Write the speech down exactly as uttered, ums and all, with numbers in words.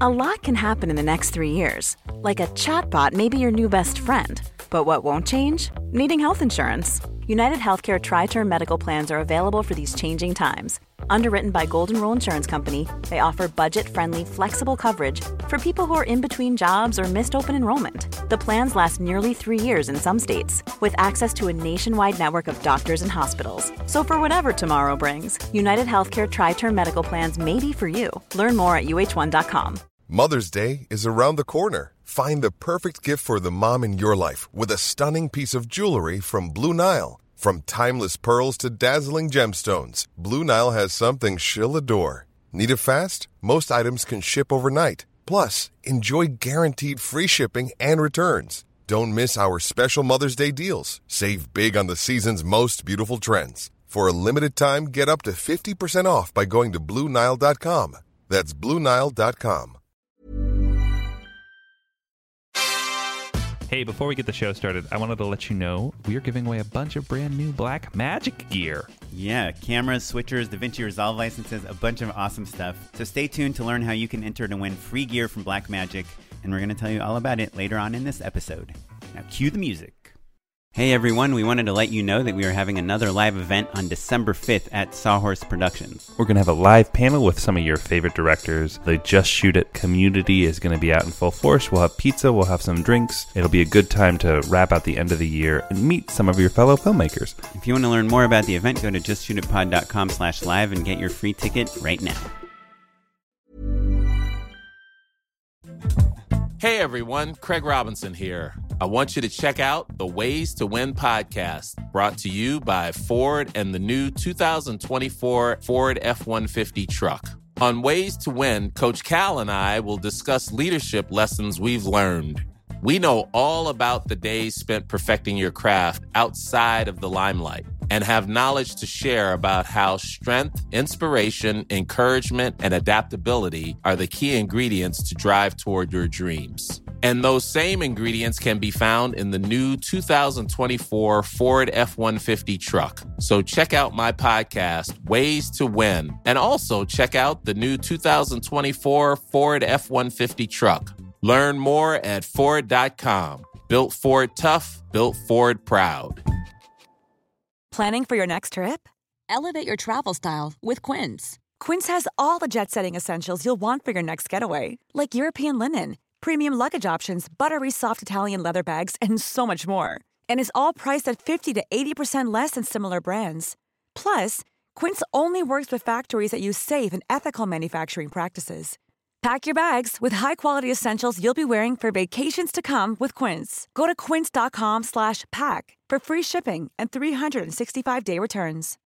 A lot can happen in the next three years. Like a chatbot may be your new best friend. But what won't change? Needing health insurance. United Healthcare Tri-Term Medical Plans are available for these changing times. Underwritten by Golden Rule Insurance Company, they offer budget-friendly, flexible coverage for people who are in between jobs or missed open enrollment. The plans last nearly three years in some states, with access to a nationwide network of doctors and hospitals. So for whatever tomorrow brings, United Healthcare Tri-Term Medical Plans may be for you. Learn more at U H one dot com. Mother's Day is around the corner. Find the perfect gift for the mom in your life with a stunning piece of jewelry from Blue Nile. From timeless pearls to dazzling gemstones, Blue Nile has something she'll adore. Need it fast? Most items can ship overnight. Plus, enjoy guaranteed free shipping and returns. Don't miss our special Mother's Day deals. Save big on the season's most beautiful trends. For a limited time, get up to fifty percent off by going to Blue Nile dot com. That's Blue Nile dot com. Hey, before we get the show started, I wanted to let you know we are giving away a bunch of brand new Black Magic gear. Yeah, cameras, switchers, DaVinci Resolve licenses, a bunch of awesome stuff. So stay tuned to learn how you can enter to win free gear from Black Magic, and we're going to tell you all about it later on in this episode. Now cue the music. Hey everyone, we wanted to let you know that we are having another live event on December fifth at Sawhorse Productions. We're going to have a live panel with some of your favorite directors. The Just Shoot It community is going to be out in full force. We'll have pizza, we'll have some drinks. It'll be a good time to wrap out the end of the year and meet some of your fellow filmmakers. If you want to learn more about the event, go to just shoot it pod dot com slash live and get your free ticket right now. Hey everyone, Craig Robinson here. I want you to check out the Ways to Win podcast, brought to you by Ford and the new two thousand twenty-four Ford F one fifty truck. On Ways to Win, Coach Cal and I will discuss leadership lessons we've learned. We know all about the days spent perfecting your craft outside of the limelight and have knowledge to share about how strength, inspiration, encouragement, and adaptability are the key ingredients to drive toward your dreams. And those same ingredients can be found in the new two thousand twenty-four Ford F one fifty truck. So check out my podcast, Ways to Win, and also check out the new two thousand twenty-four Ford F one fifty truck. Learn more at Ford dot com. Built Ford tough, built Ford proud. Planning for your next trip? Elevate your travel style with Quince. Quince has all the jet-setting essentials you'll want for your next getaway, like European linen, premium luggage options, buttery soft Italian leather bags, and so much more. And is all priced at fifty to eighty percent less than similar brands. Plus, Quince only works with factories that use safe and ethical manufacturing practices. Pack your bags with high-quality essentials you'll be wearing for vacations to come with Quince. Go to quince dot com slash pack for free shipping and three hundred sixty-five day returns.